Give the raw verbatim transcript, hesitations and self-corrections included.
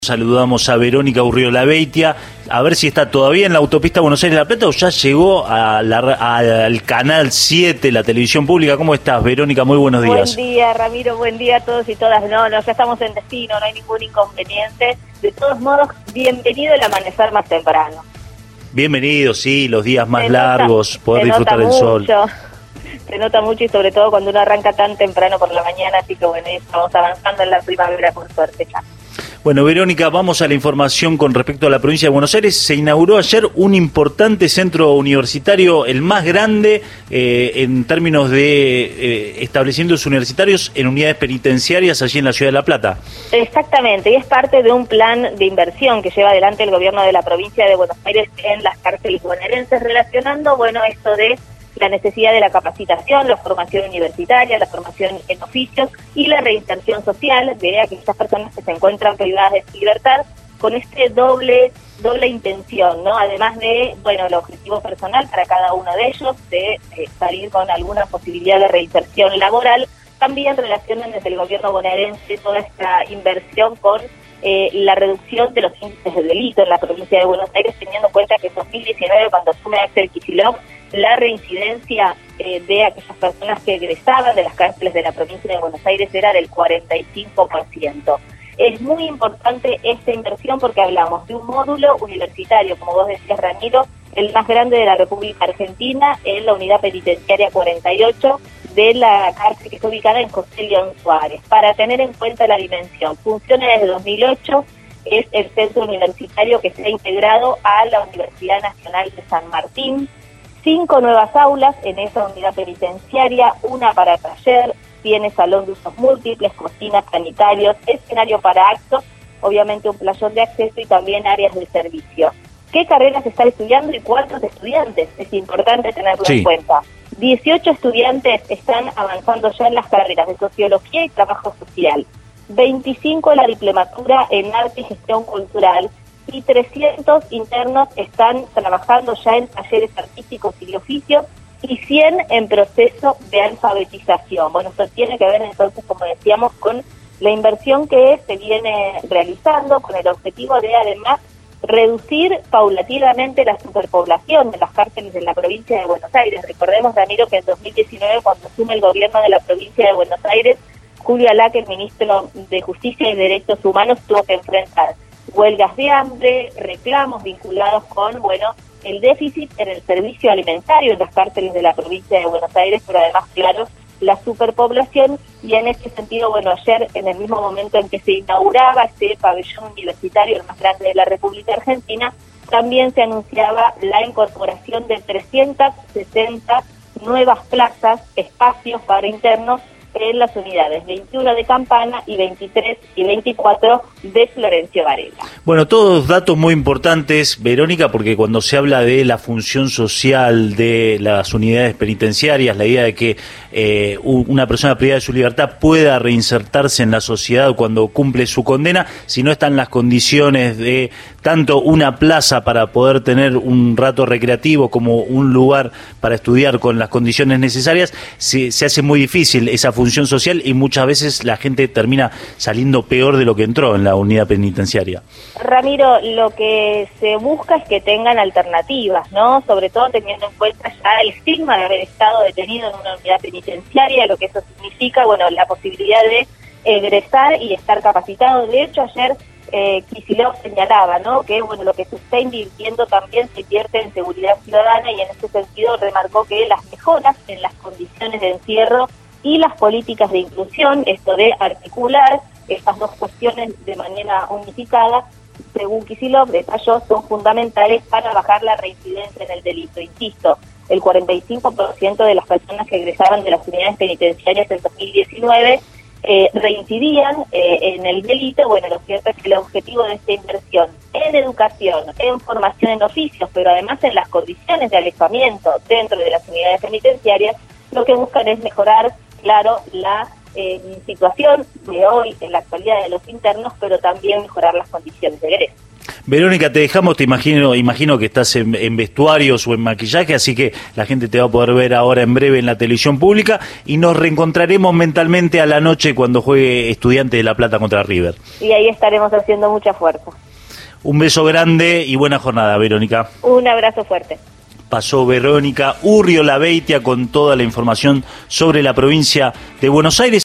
Saludamos a Verónica Urriolabeitia, a ver si está todavía en la autopista Buenos Aires-La Plata o ya llegó a la, a, al Canal siete, la televisión pública. ¿Cómo estás, Verónica? Muy buenos días. Buen día, Ramiro, buen día a todos y todas. No, no, ya estamos en destino, no hay ningún inconveniente. De todos modos, bienvenido el amanecer más temprano. Bienvenido, sí, los días más se largos, nota, poder disfrutar del sol. Se nota mucho y sobre todo cuando uno arranca tan temprano por la mañana, así que bueno, estamos avanzando en la primavera por suerte ya. Bueno, Verónica, vamos a la información con respecto a la provincia de Buenos Aires. Se inauguró ayer un importante centro universitario, el más grande eh, en términos de eh, establecimientos universitarios en unidades penitenciarias allí en la ciudad de La Plata. Exactamente, y es parte de un plan de inversión que lleva adelante el gobierno de la provincia de Buenos Aires en las cárceles bonaerenses, relacionando, bueno, esto de la necesidad de la capacitación, la formación universitaria, la formación en oficios y la reinserción social de aquellas personas que se encuentran privadas de libertad con este doble doble intención, ¿no? Además de, bueno, el objetivo personal para cada uno de ellos de eh, salir con alguna posibilidad de reinserción laboral, también relacionan desde el gobierno bonaerense toda esta inversión con eh, la reducción de los índices de delito en la provincia de Buenos Aires, teniendo en cuenta que en dos mil diecinueve, cuando asume Axel Kicillof, la reincidencia eh, de aquellas personas que egresaban de las cárceles de la provincia de Buenos Aires era del cuarenta y cinco por ciento. Es muy importante esta inversión porque hablamos de un módulo universitario, como vos decías, Ramiro, el más grande de la República Argentina, en la unidad penitenciaria cuarenta y ocho de la cárcel que está ubicada en José León Suárez. Para tener en cuenta la dimensión, funciona desde dos mil ocho, es el centro universitario que se ha integrado a la Universidad Nacional de San Martín. Cinco nuevas aulas en esa unidad penitenciaria, una para taller, tiene salón de usos múltiples, cocinas, sanitarios, escenario para actos, obviamente un playón de acceso y también áreas de servicio. ¿Qué carreras están estudiando y cuántos estudiantes? Es importante tenerlo sí. en cuenta. dieciocho estudiantes están avanzando ya en las carreras de Sociología y Trabajo Social, veinticinco en la Diplomatura en Arte y Gestión Cultural, y trescientos internos están trabajando ya en talleres artísticos y de oficio, y cien en proceso de alfabetización. Bueno, esto tiene que ver entonces, como decíamos, con la inversión que se viene realizando, con el objetivo de además reducir paulatinamente la superpoblación de las cárceles de la provincia de Buenos Aires. Recordemos, Ramiro, que en dos mil diecinueve, cuando asume el gobierno de la provincia de Buenos Aires, Julio Alaque, el ministro de Justicia y Derechos Humanos, tuvo que enfrentar huelgas de hambre, reclamos vinculados con, bueno, el déficit en el servicio alimentario en las cárceles de la provincia de Buenos Aires, pero además, claro, la superpoblación, y en este sentido, bueno, ayer, en el mismo momento en que se inauguraba este pabellón universitario, el más grande de la República Argentina, también se anunciaba la incorporación de trescientas sesenta nuevas plazas, espacios para internos, en las unidades veintiuno de Campana y veintitrés y veinticuatro de Florencio Varela. Bueno, todos datos muy importantes, Verónica, porque cuando se habla de la función social de las unidades penitenciarias, la idea de que eh, una persona privada de su libertad pueda reinsertarse en la sociedad cuando cumple su condena, si no están las condiciones de tanto una plaza para poder tener un rato recreativo como un lugar para estudiar con las condiciones necesarias, se, se hace muy difícil esa función social y muchas veces la gente termina saliendo peor de lo que entró en la unidad penitenciaria. Ramiro, lo que se busca es que tengan alternativas, ¿no? Sobre todo teniendo en cuenta ya el estigma de haber estado detenido en una unidad penitenciaria, lo que eso significa, bueno, la posibilidad de egresar y estar capacitado. De hecho, ayer eh, Kicillof señalaba, ¿no?, que bueno, lo que se está invirtiendo también se invierte en seguridad ciudadana, y en ese sentido remarcó que las mejoras en las condiciones de encierro y las políticas de inclusión, esto de articular estas dos cuestiones de manera unificada, según Kicillof, detalló, son fundamentales para bajar la reincidencia en el delito. Insisto, el cuarenta y cinco por ciento de las personas que egresaban de las unidades penitenciarias en dos mil diecinueve eh, reincidían eh, en el delito. Bueno, lo cierto es que el objetivo de esta inversión en educación, en formación en oficios, pero además en las condiciones de alejamiento dentro de las unidades penitenciarias, lo que buscan es mejorar, claro, la eh, situación de hoy, en la actualidad de los internos, pero también mejorar las condiciones de egreso. Verónica, te dejamos, te imagino, imagino que estás en, en vestuarios o en maquillaje, así que la gente te va a poder ver ahora en breve en la televisión pública y nos reencontraremos mentalmente a la noche cuando juegue Estudiantes de La Plata contra River. Y ahí estaremos haciendo mucha fuerza. Un beso grande y buena jornada, Verónica. Un abrazo fuerte. Pasó Verónica Urriolabeitia con toda la información sobre la provincia de Buenos Aires.